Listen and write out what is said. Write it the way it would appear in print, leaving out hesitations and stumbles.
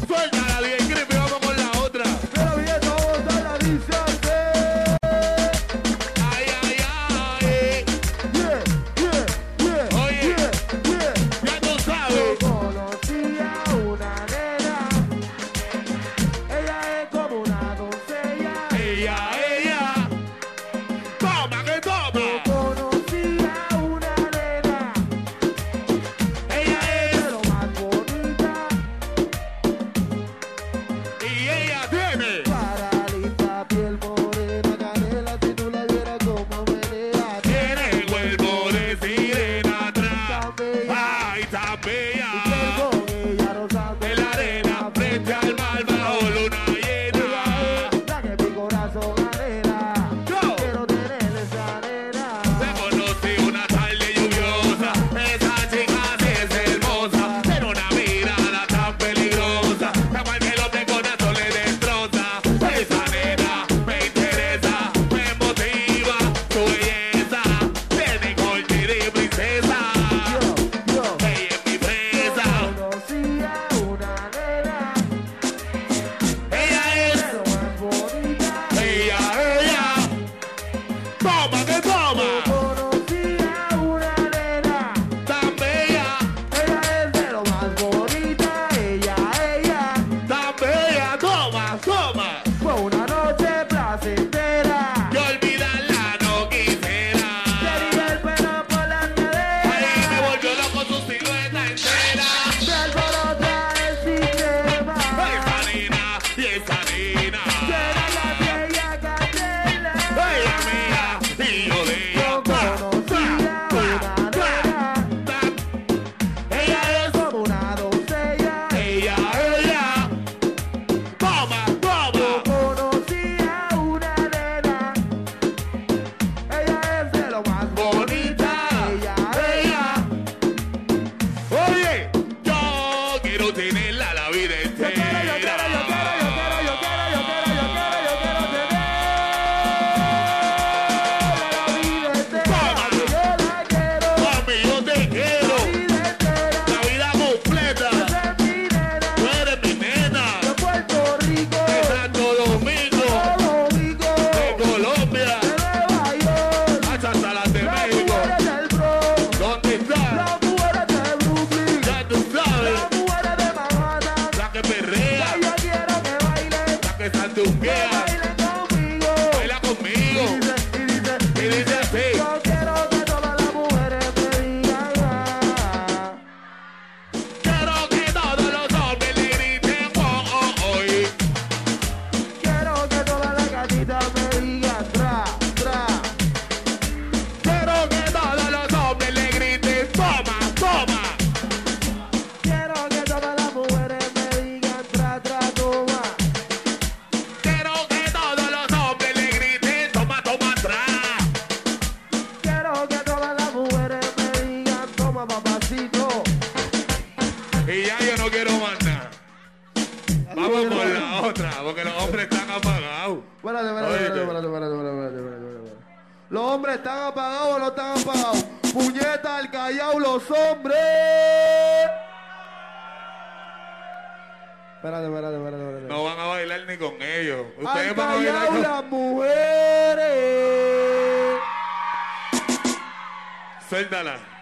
Suéltala, DJ Creepy, vamos con la otra. Pero bien, todos a la dice así. Ay, ay, ay. Yeah, yeah, yeah. Oye, yeah, yeah. ya tú sabes. Yo conocí a una nena. Ella es como una doncella. Ella. Toma, que toma. Yo conocí a una nena. Ella De es. lo más bonita. Y ella tiene. Paralita, piel morena, canela, si tú la vieras como menea. Tiene el cuerpo de sirena atrás. Tan bella. Ay, tan bella. Y con ella rozando En la arena, frente al mar, bajo luna llena. ella es la que mi corazón anhela. Yo. Quiero tener esa nena. Me conocí una tarde lluviosa. Esa chica sí es hermosa. Tiene una mirada tan peligrosa. La cual que los de corazón le destroza. Esa nena me interesa, me motiva. Su belleza tiene corte de princesa. Yo Ella es mi presa. conocí a una nena. Ella De es. lo más bonita. Ella. Toma, que toma. Conocí a una nena. Tan bella, Ella es de lo más bonita. Ella. tan bella. Toma, toma. Fue una noche placentera. Yo olvidarla no quisiera. Tenía el pelo por las Ahí me caderas. volvió loco su silueta entera. Me alborota el sistema. Esa nena y esa nena. Será la bella candela. Ella mía y yo de ella. Yo conocí a una nena. Ella es. Como una doncella. Ella. Toma, toma. Conocí a una nena. Ella es de lo más Bonita. Ella. Oye, yo quiero tenerla la vida Yo quiero entera. tener Mami, yo te quiero. la vida entera. La vida completa. Esa es mi nena. Tú eres mi nena. De Puerto Rico, De Santo Domingo. Puerto Rico, De Colombia. de Nueva York, Hasta las de las México. mujeres del Bronx, ¿Dónde está? las mujeres de Brooklyn, Ya tú sabes. las mujeres de Manhattan. La que perrea. Que yo quiero que bailen, La que que santunquea. bailen conmigo. Baila conmigo. Y dice así. Yo quiero que todas las mujeres me digan ah. Quiero que todos los hombres le griten oh, oh, oh. Quiero que todas las gatitas me digan tra, tra. Quiero que todos los hombres le griten toma, toma. Quiero que todas las mujeres me digan tra, tra, toma. Quiero que todos los hombres le griten toma, toma atrás. Quiero que todas las mujeres me digan toma, papacito. Y ya yo no quiero más nada. Vamos por la otra, porque los hombres están apagados. Espérate. Los hombres están apagados o no están apagados. Puñeta al Callao, los hombres. Espérate. No van a bailar ni con ellos. Al Ustedes van a bailar Callao con... las mujeres. Suéltala.